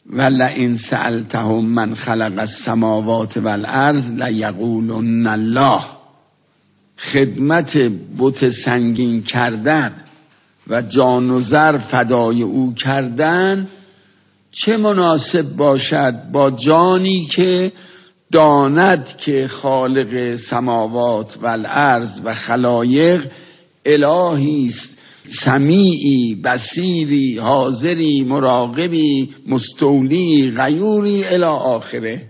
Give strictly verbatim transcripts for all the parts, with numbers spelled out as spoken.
ولئن سألتهم من خلق السماوات والارض لیقولن الله. خدمت بت سنگین کردن و جان و زر فدای او کردن چه مناسب باشد با جانی که داند که خالق سماوات و الارض و خلایق الهی است، سمیعی، بصیری، حاضری، مراقبی، مستولی، غیوری الی آخره.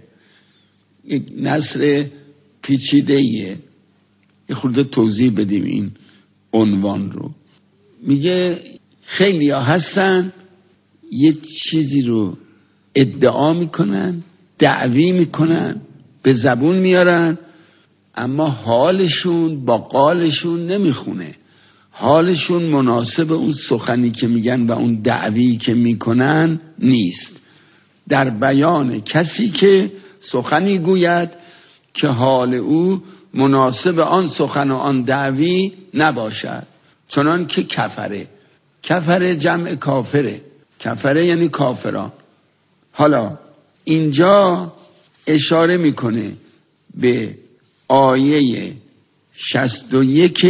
یک نثر پیچیده‌ایه، یه خورده توضیح بدیم این عنوان رو. میگه خیلی ها هستن یه چیزی رو ادعا میکنن، دعوی میکنن، به زبون میارن، اما حالشون با قالشون نمیخونه. حالشون مناسب اون سخنی که میگن و اون دعوی که میکنن نیست. در بیان کسی که سخنی گوید که حال او مناسب آن سخن و آن دعوی نباشد، چنان که کفره. کفره جمع کافره، کفره یعنی کافران. حالا اینجا اشاره میکنه به آیه شصت و یک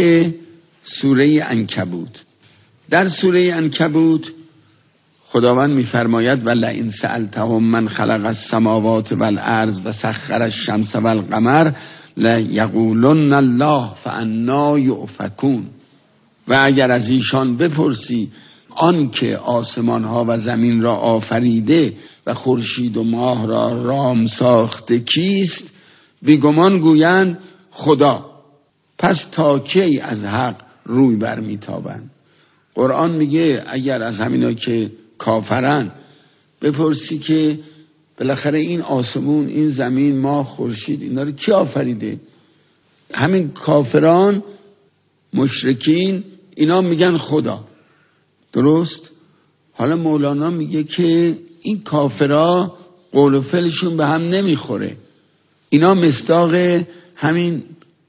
سوره عنکبوت. در سوره عنکبوت خداوند میفرماید ولئن سألتهم من خلق السماوات والارض و سخر الشمس والقمر لیقولن الله فانا یؤفکون. و اگر از ایشان بپرسی آن که آسمان ها و زمین را آفریده و خورشید و ماه را رام ساخته کیست، بیگمان گویند خدا. پس تا کی از حق روی برمیتابند؟ قرآن میگه اگر از همینا که کافرن بپرسی که بالاخره این آسمون، این زمین، ماه، خورشید، اینا رو کی آفریده؟ همین کافران، مشرکین، اینا میگن خدا. درست؟ حالا مولانا میگه که این کافرها قول و فعلشون به هم نمیخوره. اینا مصداق همین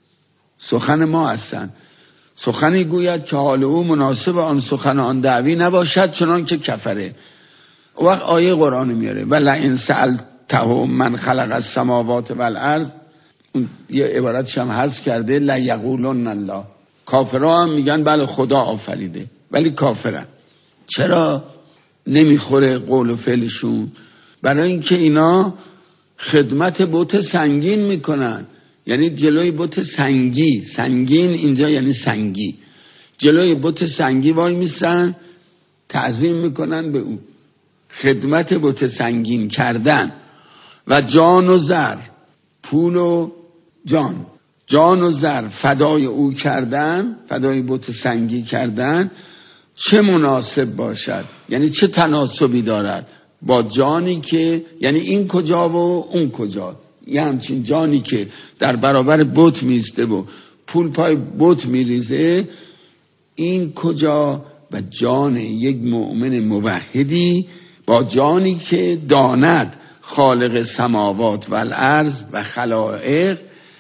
سخن ما هستن. سخنی گوید که حال او مناسب آن سخن و آن دعوی نباشد، چنان که کفره. و وقت آیه قرآن میاره ولئن سألتهم من خلق السماوات والارض، یه عبارتش هم حذف کرده لیقولن الله. کافرها هم میگن بله خدا آفریده، ولی کافرن. چرا نمیخوره قول و فعلشون؟ برای اینکه اینا خدمت بت سنگین میکنن. یعنی جلوی بت سنگی، سنگین اینجا یعنی سنگی، جلوی بت سنگی وای میسن، تعظیم میکنن به او. خدمت بت سنگین کردن و جان و زر، پول و جان، جان و زر فدای او کردن، فدای بت سنگی کردن چه مناسب باشد، یعنی چه تناسبی دارد با جانی که، یعنی این کجا و اون کجا. یه همچین جانی که در برابر بت میسته و پول پای بت میریزه، این کجا؟ و جان یک مؤمن موحدی با جانی که داند خالق سماوات و الارض و خلائق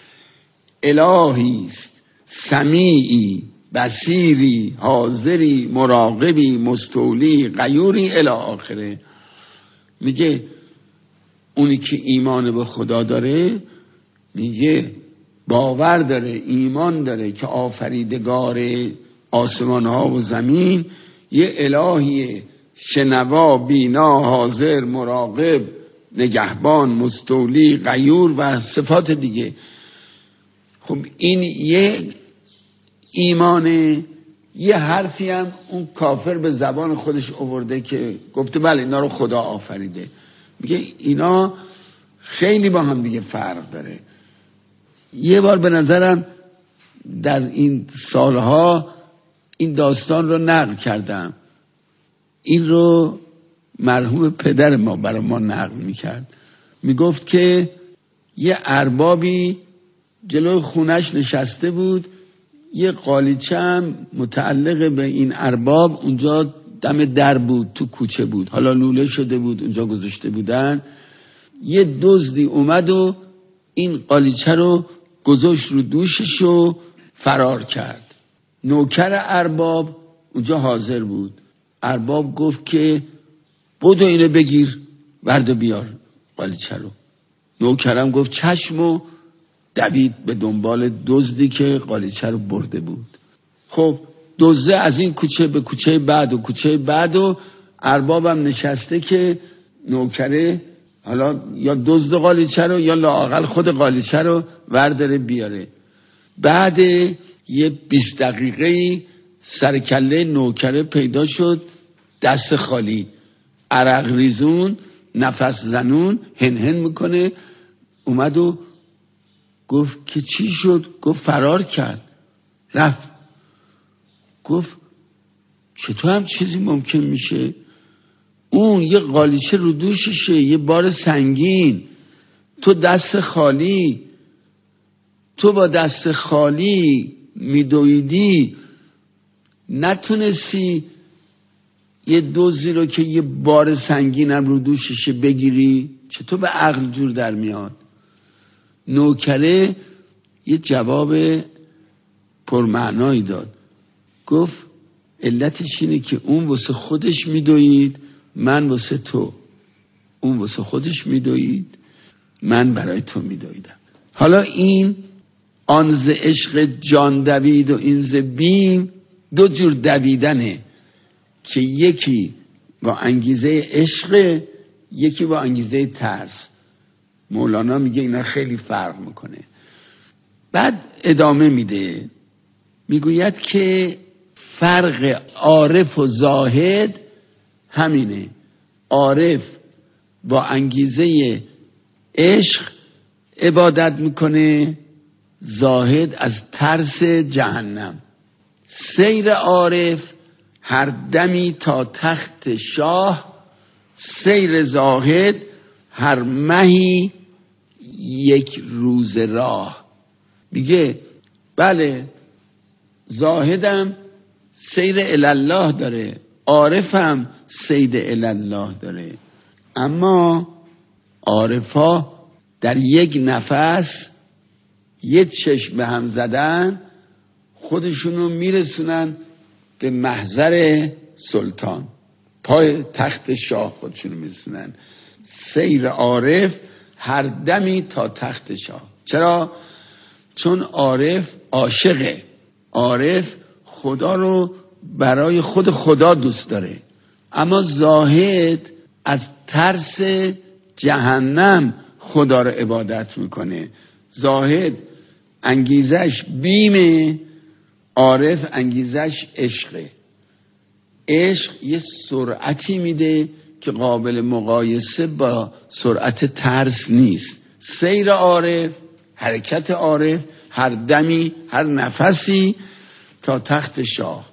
الهی است، سمیعی، بصیری، حاضری، مراقبی، مستولی، غیوری الی آخره. میگه اونی که ایمان به خدا داره، میگه باور داره، ایمان داره که آفریدگار آسمان ها و زمین یه الهیه، شنوا، بینا، حاضر، مراقب، نگهبان، مستولی، غیور و صفات دیگه. خب این یه ایمانه. یه حرفی هم اون کافر به زبان خودش آورده که گفته بله اینا رو خدا آفریده. میگه اینا خیلی با هم دیگه فرق داره. یه بار به نظرم در این سالها این داستان رو نقل کردم. این رو مرحوم پدر ما برای ما نقل میکرد. میگفت که یه اربابی جلوی خونش نشسته بود، یه قالیچه هم متعلق به این ارباب اونجا دم در بود، تو کوچه بود، حالا لوله شده بود اونجا گذاشته بودن. یه دزدی اومد و این قالیچه رو گذاشت رو دوشش و فرار کرد. نوکر ارباب اونجا حاضر بود. ارباب گفت که بدو اینو بگیر ورد بیار قالیچه رو. نوکرم گفت چشم و دوید به دنبال دزدی که قالیچه رو برده بود. خب دزده از این کوچه به کوچه بعد و کوچه بعد و اربابم نشسته که نوکره حالا یا دزد قالیچه رو یا لااقل خود قالیچه رو ورداره بیاره. بعد یه بیست دقیقه سرکله نوکره پیدا شد، دست خالی، عرق ریزون، نفس زنون، هن هن میکنه. اومد و گفت که چی شد؟ گفت فرار کرد، رفت. گفت چطور هم چیزی ممکن میشه؟ اون یه قالیچه رو دوششه، یه بار سنگین، تو دست خالی، تو با دست خالی میدویدی، نتونستی یه دوزی رو که یه بار سنگینم رو دوششه بگیری؟ چطور به عقل جور در میاد؟ نوکره یه جواب پرمعنایی داد. گفت علتش اینه که اون واسه خودش میدوید، من واسه تو. اون واسه خودش میدوید، من برای تو میدویدم. حالا این آن ز عشق جان دوید و این ز بیم دو جور دویدنه که یکی با انگیزه عشق، یکی با انگیزه ترس. مولانا میگه اینا خیلی فرق میکنه. بعد ادامه میده، میگوید که فرق عارف و زاهد همینه. عارف با انگیزه عشق عبادت میکنه، زاهد از ترس جهنم. سیر عارف هر دمی تا تخت شاه، سیر زاهد هر مهی یک روز راه. میگه بله زاهدم سیر الالله داره، عارفم سید الالله داره، اما عارفا در یک نفس یه چشم به هم زدن خودشونو میرسونن به محضر سلطان، پای تخت شاه خودشونو میرسونن. سیر عارف هر دمی تا تخت شاه. چرا؟ چون عارف عاشقه، عارف خدا رو برای خود خدا دوست داره، اما زاهد از ترس جهنم خدا رو عبادت میکنه. زاهد انگیزش بیمه، عارف انگیزش عشقه. عشق یه سرعتی میده که قابل مقایسه با سرعت ترس نیست. سیر عارف، حرکت عارف هر دمی، هر نفسی تا تخت شاه.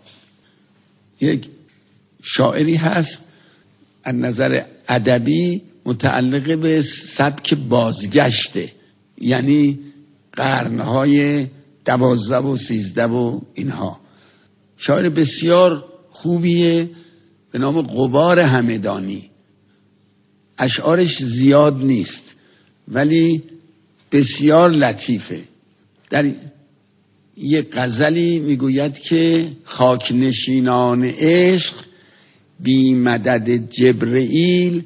یک شاعری هست از نظر ادبی متعلق به سبک بازگشته، یعنی قرنهای دوازده و سیزده و اینها. شاعر بسیار خوبیه به نام غبار همدانی. اشعارش زیاد نیست ولی بسیار لطیفه. در یک غزلی میگوید که خاک نشینان عشق بی مدد جبرئیل،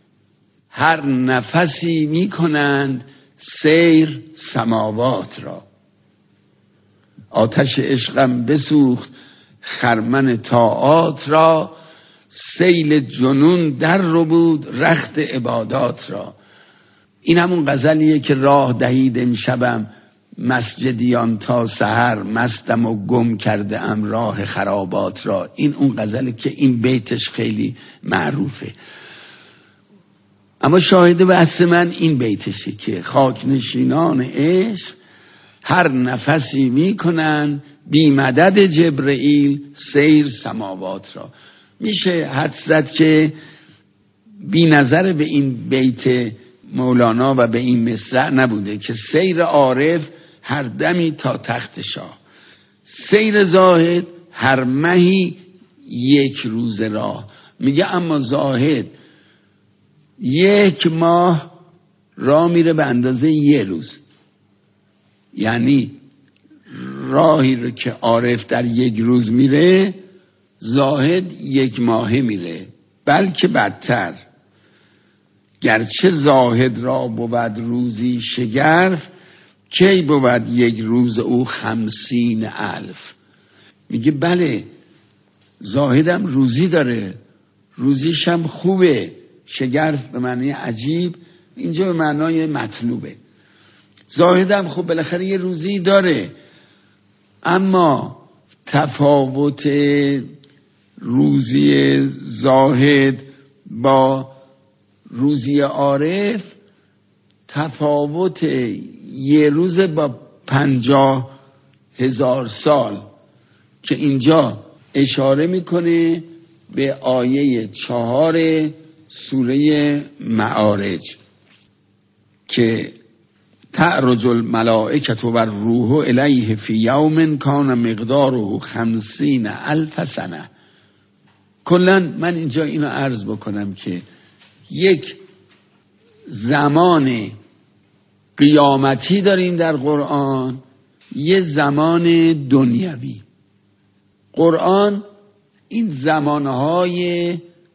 هر نفسی میکنند سیر سماوات را. آتش عشقم بسوخت خرمن طاعات را، سیل جنون در رو بود رخت عبادات را. این همون غزلیه که راه دهید امشبم مسجدیان تا سحر، مستم و گم کرده ام راه خرابات را. این اون غزلی که این بیتش خیلی معروفه، اما شاهد بحث من این بیتشه که خاک نشینان عشق هر نفسی میکنن بی مدد جبرئیل سیر سماوات را. میشه حدس زد که بی نظر به این بیت مولانا و به این مصرع نبوده که سیر عارف هر دمی تا تخت شاه، سیر زاهد هر مهی یک روز راه. میگه اما زاهد یک ماه راه میره به اندازه یه روز، یعنی راهی رو که عارف در یک روز میره زاهد یک ماهه میره، بلکه بدتر. گرچه زاهد را بود روزی شگرف، کی بود یک روز او خمسین الف. میگه بله زاهدم روزی داره، روزیش هم خوبه، شگرف به معنی عجیب، اینجا به معنای مطلوبه. زاهدم خب بالاخره یه روزی داره، اما تفاوت روزی زاهد با روزی عارف تفاوت یه روز با پنجاه هزار سال، که اینجا اشاره میکنه به آیه چهار سوره معارج که تعرج الملائکة و الروح الیه فی یوم کان مقداره خمسین الف سنه. کلن من اینجا اینو عرض بکنم که یک زمان قیامتی داریم در قرآن، یه زمان دنیوی. قرآن این زمانهای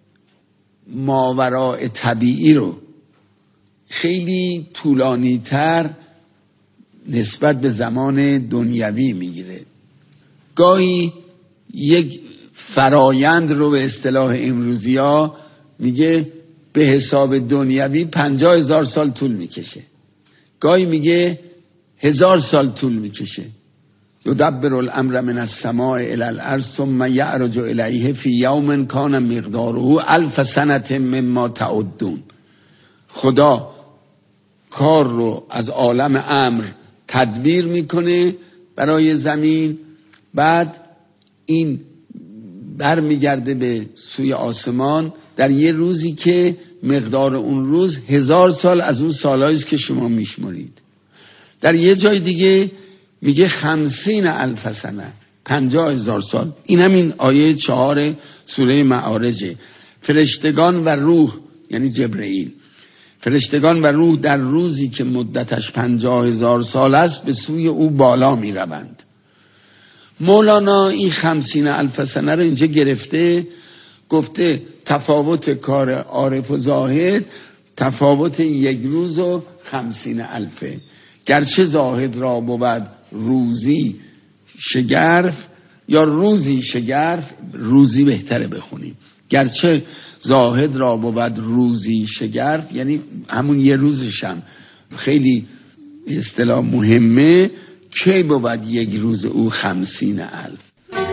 ماوراء طبیعی رو خیلی طولانی تر نسبت به زمان دنیوی میگیره. گاهی یک فرایند رو به اصطلاح امروزی ها میگه به حساب دنیوی پنجاه هزار سال طول میکشه، گاهی میگه هزار سال طول میکشه. یدبر الامر من السماء الی الارض ثم یعرج الیه فی یوم کان مقداره الف سنه مما تعدون. خدا کار رو از عالم امر تدبیر میکنه برای زمین، بعد این برمیگرده به سوی آسمان در یه روزی که مقدار اون روز هزار سال از اون سالهایی است که شما میشمرید. در یه جای دیگه میگه خمسین الف سنه، پنجاه هزار سال. این همین آیه چهار سوره معارجه. فرشتگان و روح یعنی جبرئیل، فرشتگان و روح در روزی که مدتش پنجاه هزار سال است به سوی او بالا می روند. مولانا این خمسین الف سنه رو اینجا گرفته، گفته تفاوت کار عارف و زاهد تفاوت یک روز و خمسین الفه. گرچه زاهد را بود روزی شگرف، یا روزی شگرف، روزی بهتره بخونیم. گرچه زاهد را بود روزی شگرف، یعنی همون یه روزشم خیلی اصطلاح مهمه، کی بود یک روز او خمسین الف.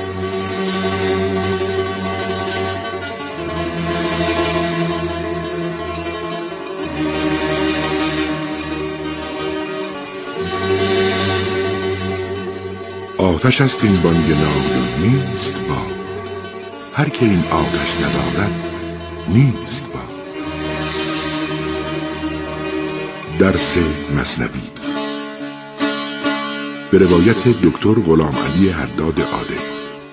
آتش است این بانگ نادون نیست با، هر که این آتش ندارد نیست با. درس مثنوی به روایت دکتر غلام علی حداد عادل.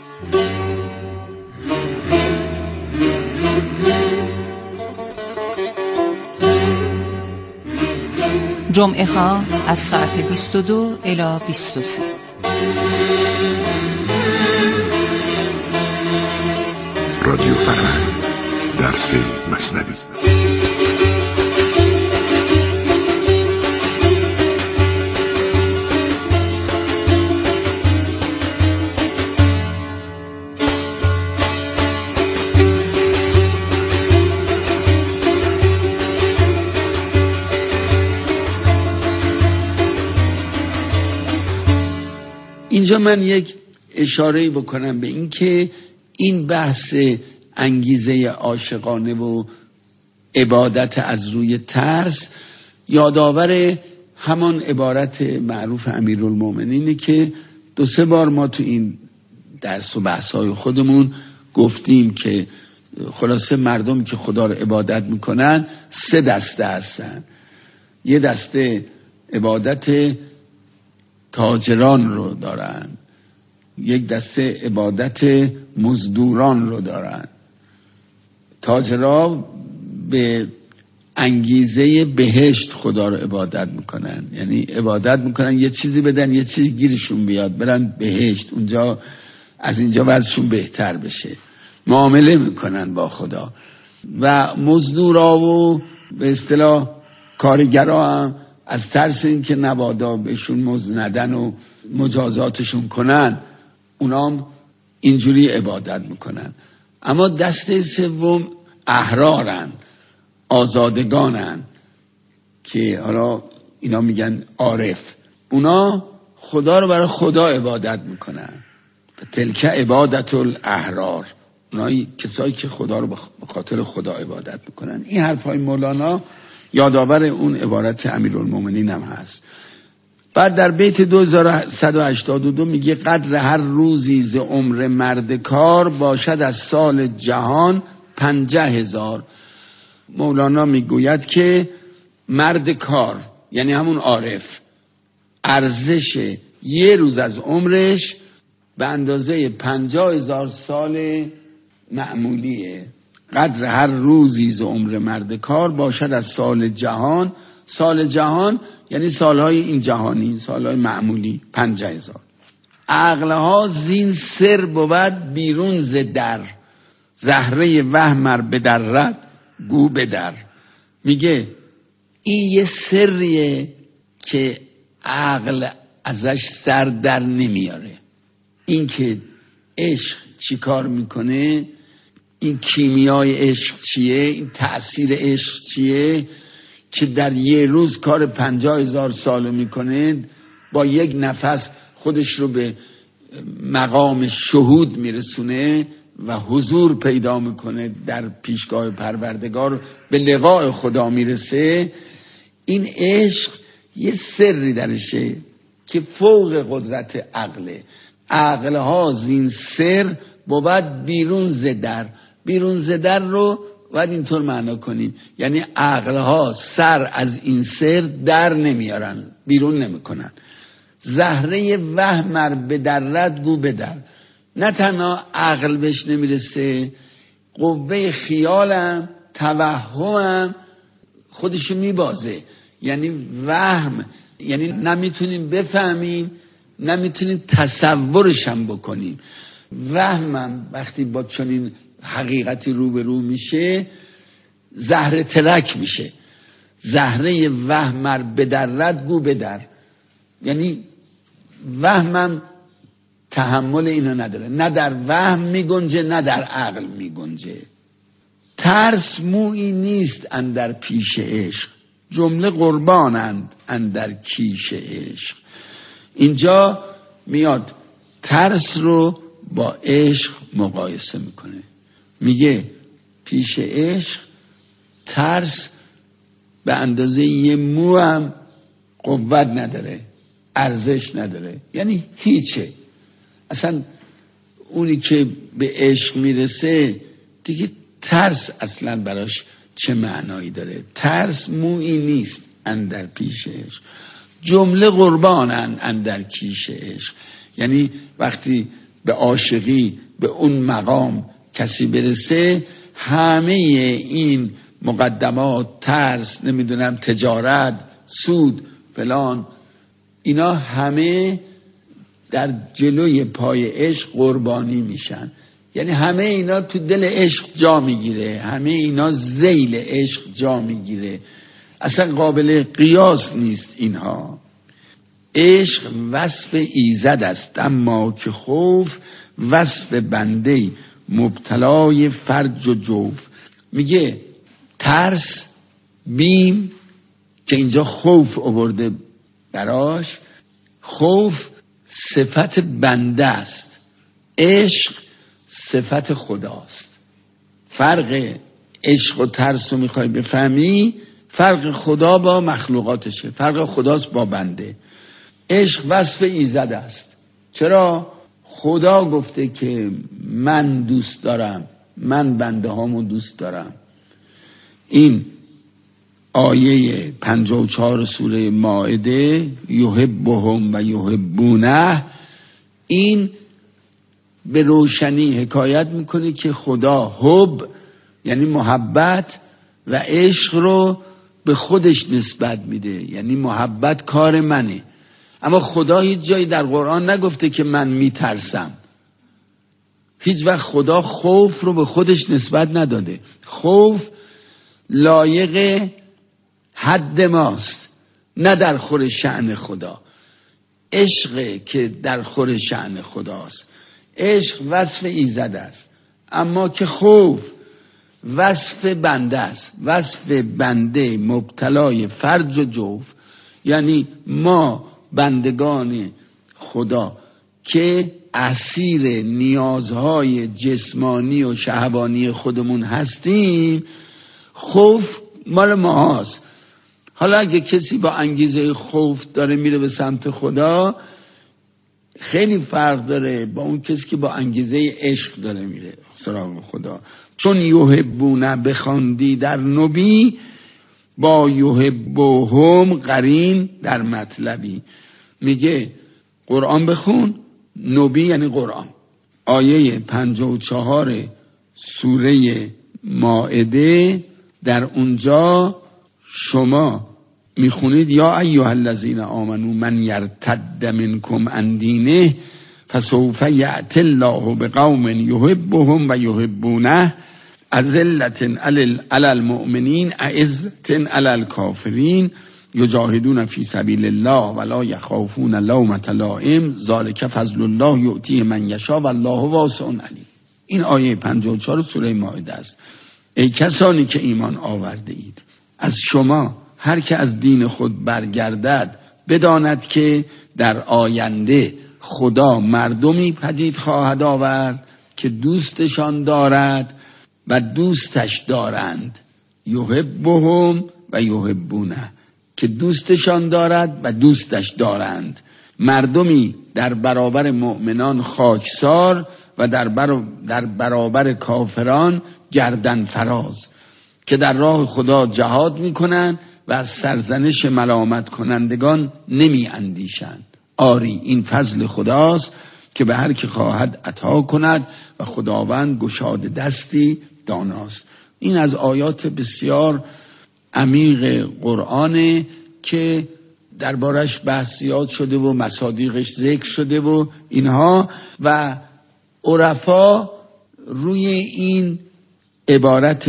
جمعه ها از ساعت بیست و دو الی بیست و سه. رادیو فرهنگ درس مثنوی. اینجا من یک اشاره بکنم به این که این بحث انگیزه عاشقانه و عبادت از روی ترس یادآور همان عبارت معروف امیرالمومنینه که دو سه بار ما تو این درس و بحث‌های خودمون گفتیم که خلاصه مردم که خدا رو عبادت میکنن سه دسته هستن. یه دسته عبادت تاجران رو دارن، یک دسته عبادت مزدوران رو دارن. تاجرها به انگیزه بهشت خدا رو عبادت میکنن، یعنی عبادت میکنن یه چیزی بدن یه چیزی گیرشون بیاد برن بهشت، اونجا از اینجا وضعشون بهتر بشه، معامله میکنن با خدا. و مزدورا و به اصطلاح کارگرها هم از ترس این که نبادا بهشون مزد ندن و مجازاتشون کنن، اونا هم اینجوری عبادت میکنن. اما دسته سوم احرارن، آزادگانن، که حالا اینا میگن عارف. اونا خدا رو برای خدا عبادت میکنن. تلک عبادت الاحرار، اونایی کسایی که خدا رو به خاطر خدا عبادت میکنن. این حرفای مولانا یادآور اون عبارت امیرالمومنین هم هست. بعد در بیت دو هزار و صد و هشتاد و دو میگه قدر هر روزی ز عمر مرد کار باشد از سال جهان پنجه هزار. مولانا میگوید که مرد کار یعنی همون عارف، ارزش یه روز از عمرش به اندازه پنجاه هزار سال معمولیه. قدر هر روزی ز عمر مرد کار باشد از سال جهان. سال جهان یعنی سالهای این جهانی، سالهای معمولی، پنجه هزار. عقلها زین سر بود بیرون ز در، زهره وهمر بدرد گو بدر. میگه این یه سریه که عقل ازش سر در نمیاره. این که عشق چی کار میکنه، این کیمیای عشق چیه، این تأثیر عشق چیه که در یه روز کار پنجاه هزار سال میکنه، با یک نفس خودش رو به مقام شهود میرسونه و حضور پیدا میکنه در پیشگاه پروردگار، به لقاء خدا میرسه. این عشق یه سری درشه که فوق قدرت عقله. عقلها زین سر بود بیرون ز در. بیرون ز در رو باید اینطور معنا کنیم، یعنی عقلها سر از این سر در نمیارن، بیرون نمیکنن. زهره وهمر به درد گو بدر. نه تنها عقل بهش نمیرسه، قوه خیالم، توهمم خودشو میبازه. یعنی وهم، یعنی نمیتونیم بفهمیم، نمیتونیم تصورش هم بکنیم. وهمم وقتی با چنین حقیقتی روبرو میشه زهره ترک میشه. زهره وهمر به درد گو بدر، یعنی وهمم تحمل اینو نداره، نه در وهم میگنجه نه در عقل میگنجه. ترس مویی نیست اندر پیش عشق، جمله قربانند اندر کیش عشق. اینجا میاد ترس رو با عشق مقایسه میکنه. میگه پیش عشق ترس به اندازه یه مو هم قوت نداره، ارزش نداره، یعنی هیچه. اصلا اونی که به عشق میرسه دیگه ترس اصلا براش چه معنایی داره. ترس مویی نیست اندر پیش عشق، جمله قربانن اندر کیش عشق. یعنی وقتی به عاشقی به اون مقام کسی برسه، همه این مقدمات، ترس، نمیدونم تجارت، سود، فلان، اینا همه در جلوی پای عشق قربانی میشن. یعنی همه اینا تو دل عشق جا میگیره، همه اینا ذیل عشق جا میگیره، اصلا قابل قیاس نیست اینها. عشق وصف ایزد است اما که خوف، وصف بنده مبتلای فرج و جوف. میگه ترس، بیم که اینجا خوف آورده براش، خوف صفت بنده است، عشق صفت خداست. فرق عشق و ترس رو میخوای بفهمی، فرق خدا با مخلوقاتشه، فرق خداست با بنده. عشق وصف ایزد است. چرا؟ خدا گفته که من دوست دارم، من بنده هامو دوست دارم. این آیه پنجاه و چهار سوره مائده، یحبهم و یحبونه، این به روشنی حکایت میکنه که خدا حب یعنی محبت و عشق رو به خودش نسبت میده، یعنی محبت کار منه. اما خدا هیچ جایی در قرآن نگفته که من میترسم. هیچ وقت خدا خوف رو به خودش نسبت نداده. خوف لایق حد ماست، نه در خور شأن خدا. عشق که در خور شأن خداست. عشق وصف ایزد است، اما که خوف وصف بنده است. وصف بنده مبتلای فرج و جوف، یعنی ما بندگان خدا که اسیر نیازهای جسمانی و شهوانی خودمون هستیم، خوف مال ما هست. حالا اگه کسی با انگیزه خوف داره میره به سمت خدا، خیلی فرق داره با اون کسی که با انگیزه عشق داره میره سراغ خدا. چون یحبونه بخواندی در نبی، با یحبهم قرین در مطلبی. میگه قرآن بخون، نبی یعنی قرآن. آیه پنجاه و چهار سوره مائده، در اونجا شما میخونید یا ایها الذین آمنو من یرتد منکم عن دینه فسوف یأتی الله بقوم یحبهم و یحبونه اذلة علی المؤمنین اعزة علی الکافرین یجاهدون فی سبیل الله ولا یخافون لومة لائم ذلک فضل الله یؤتیه من یشاء والله واسع علیم. این آیه پنجاه و چهار سوره مائده است. ای کسانی که ایمان آورده اید، از شما هر که از دین خود برگردد بداند که در آینده خدا مردمی پدید خواهد آورد که دوستشان دارد و دوستش دارند. یحبهم و یحبونه، که دوستشان دارد و دوستش دارند. مردمی در برابر مؤمنان خاکسار و در, بر... در برابر کافران گردن فراز، که در راه خدا جهاد میکنن و از سرزنش ملامت کنندگان نمی اندیشند. آری این فضل خداست که به هر که خواهد عطا کند و خداوند گشاد دستی داناست. این از آیات بسیار عمیق قرآنه که دربارش بحثیات شده و مصادیقش ذکر شده و اینها، و عرفا روی این عبارت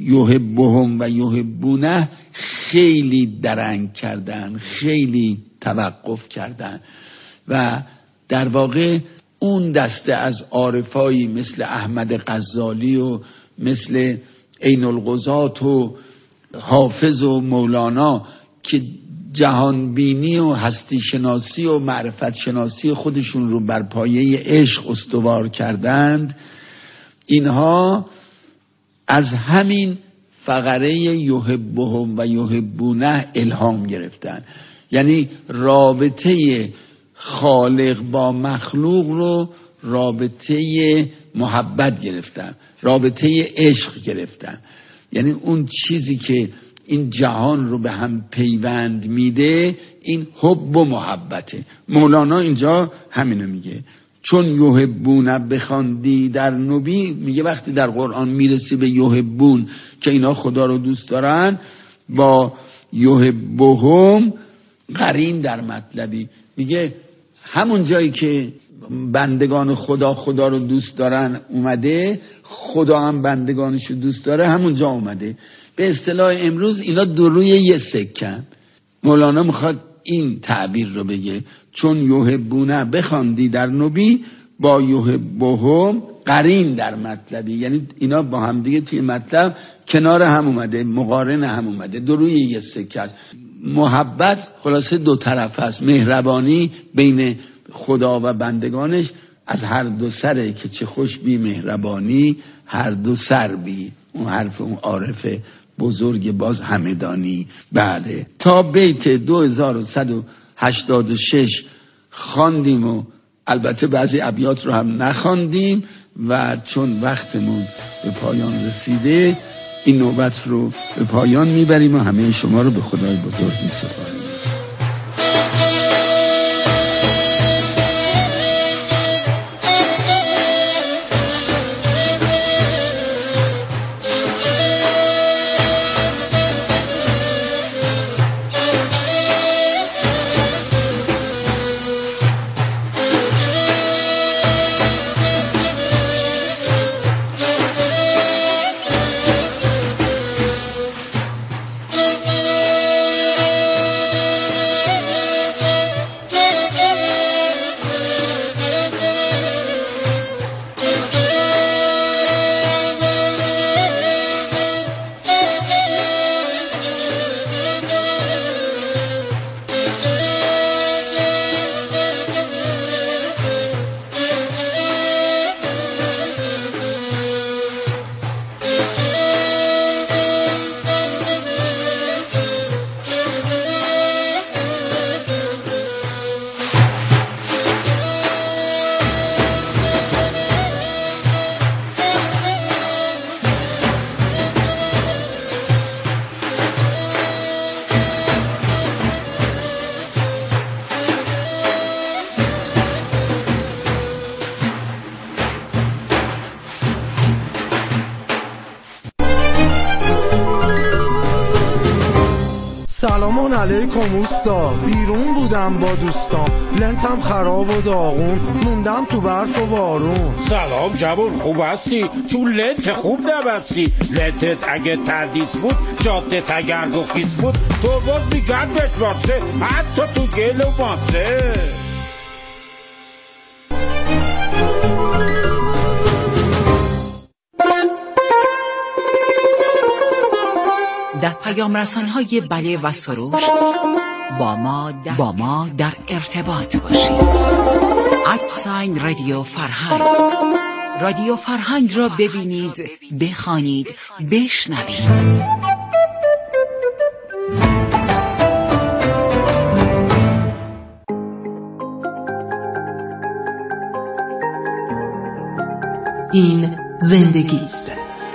یحبهم و یحبونه خیلی درنگ کردن، خیلی توقف کردن و در واقع اون دسته از عارفایی مثل احمد غزالی و مثل عین القضات و حافظ و مولانا که جهانبینی و هستی شناسی و معرفت شناسی خودشون رو بر پایه عشق استوار کردند، اینها از همین فقره یحبهم و یحبونه الهام گرفتن. یعنی رابطه خالق با مخلوق رو رابطه محبت گرفتن، رابطه عشق گرفتن. یعنی اون چیزی که این جهان رو به هم پیوند میده این حب و محبته. مولانا اینجا همینو میگه، چون یحبونه بخواندی در نبی، میگه وقتی در قرآن میرسی به یحبون که اینا خدا رو دوست دارن، با یحبهم قرین در مطلبی. میگه همون جایی که بندگان خدا خدا رو دوست دارن اومده، خدا هم بندگانش رو دوست داره همونجا اومده. به اصطلاح امروز اینا دو روی یه سکن. مولانا میخواد این تعبیر رو بگه، چون یحبونه بخواندی در نبی با یحبهم قرین در مطلبی، یعنی اینا با هم دیگه توی مطلب کنار هم اومده، مقارن هم اومده، دو روی یه سکه است. محبت خلاصه دو طرف است، مهربانی بین خدا و بندگانش از هر دو سره که چه خوش بی مهربانی هر دو سر بی. اون حرف اون عارف بزرگ باز همدانی. بله تا بیت دو هزار و صد و هشتاد و شش خواندیم و البته بعضی ابیات رو هم نخواندیم و چون وقتمون به پایان رسیده این نوبت رو به پایان میبریم و همه شما رو به خدای بزرگ میسپاریم. سلام علیکم اوستا، بیرون بودم با دوستام، لنتم خراب و داغون، موندم تو برف و بارون. سلام جوان، خوب هستی؟ تو لنت خوب نبستی. لنتت اگه تردیس بود، جاده تگرگ و خیس بود، تو باز میگن بشماسه، حتی تو گل و ماسه. در پیام رسان‌های بله و سروش با ما با ما در ارتباط باشید. ادساین رادیو فرهنگ. رادیو فرهنگ را ببینید، بخوانید، بشنوید. این زندگی است.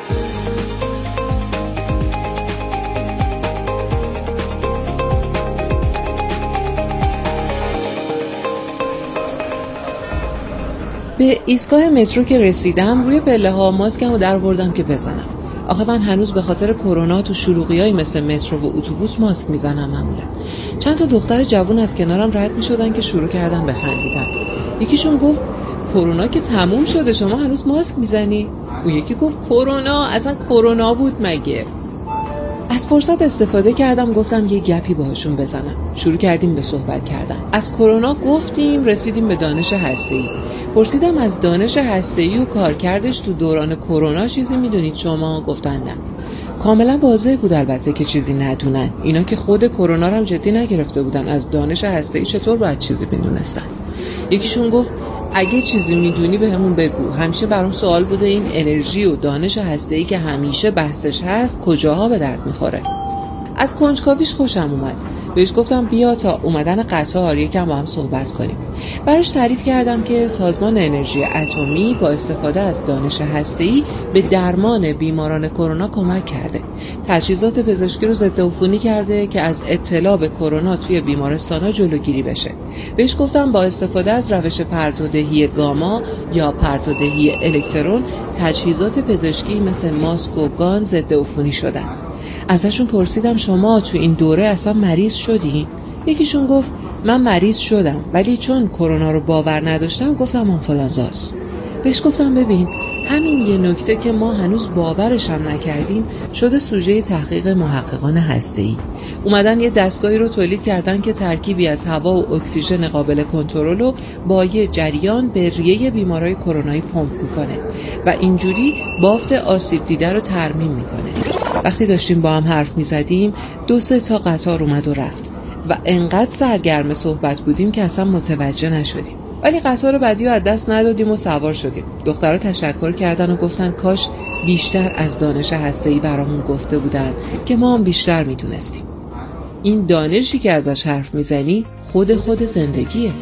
به ایستگاه مترو که رسیدم روی پله ها ماسکمو در بردم که بزنم. آخه من هنوز به خاطر کرونا تو شلوغیای مثل مترو و اتوبوس ماسک میزنم معمولا. چند تا دختر جوون از کنارم رد میشدن که شروع کردن به خندیدن. یکیشون گفت کرونا که تموم شده شما هنوز ماسک میزنی؟ اون یکی گفت کرونا اصلا کرونا بود مگه؟ از فرصت استفاده کردم گفتم یه گپی باهاشون بزنم. شروع کردیم به صحبت کردن. از کرونا گفتیم رسیدیم به دانش هسته‌ای. پرسیدم از دانش هسته‌ای و کارکردش تو دوران کرونا چیزی میدونید شما؟ گفتن نه. کاملا واضح بود البته که چیزی ندونن. اینا که خود کرونا رو هم جدی نگرفته بودن، از دانش هسته‌ای چطور باید چیزی میدونستن؟ یکیشون گفت اگه چیزی میدونی به همون بگو. همیشه برام سوال بوده این انرژی و دانش هسته‌ای که همیشه بحثش هست کجاها به درد میخوره. از کنجکاویش خوشم اومد. بهش گفتم بیا تا اومدن قطار یکم با هم صحبت کنیم. براش تعریف کردم که سازمان انرژی اتمی با استفاده از دانش هسته‌ای به درمان بیماران کرونا کمک کرده. تجهیزات پزشکی رو ضد عفونی کرده که از ابتلا به کرونا توی بیمارستان‌ها جلوگیری بشه. بهش گفتم با استفاده از روش پرتودهی گاما یا پرتودهی الکترون تجهیزات پزشکی مثل ماسک و گان ضد عفونی شدن. ازشون پرسیدم شما تو این دوره اصلا مریض شدی؟ یکیشون گفت من مریض شدم ولی چون کرونا رو باور نداشتم گفتم آنفولانزاست. بهش گفتم ببین همین یه نکته که ما هنوز باورش هم نکردیم شده سوژه تحقیق محققان هسته‌ای. اومدن یه دستگاهی رو تولید کردن که ترکیبی از هوا و اکسیژن قابل کنترل رو با یه جریان به ریه بیمارای کرونایی پمپ میکنه و اینجوری بافت آسیب دیده رو ترمیم میکنه. وقتی داشتیم با هم حرف میزدیم دو سه تا قطار اومد و رفت و انقدر سرگرم صحبت بودیم که اصلا متوجه نشدیم. ولی قطار بعدی رو از دست ندادیم و سوار شدیم. دخترها تشکر کردن و گفتن کاش بیشتر از دانش هسته‌ای برامون گفته بودن که ما هم بیشتر میدونستیم. این دانشی که ازش حرف میزنی خود خود زندگیه.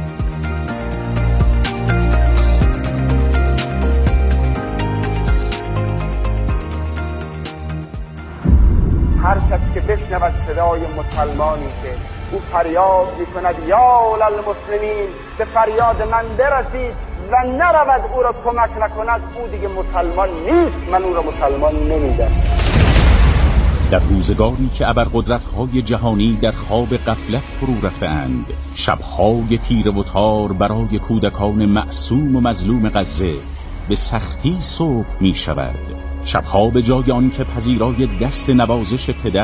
هر کس که بشنود صدای مسلمانی که او فریاد میکند یا للمسلمین، به فریاد من برسید و نرود او را کمک نکند، او دیگه مسلمان نیست، من او را مسلمان نمیدم. در روزگاری که ابرقدرت‌های جهانی در خواب غفلت فرو رفتند، شب‌های تیره و تار برای کودکان معصوم و مظلوم غزه به سختی صبح می‌شود. شب‌ها به جای آن که پذیرای دست نوازش پدر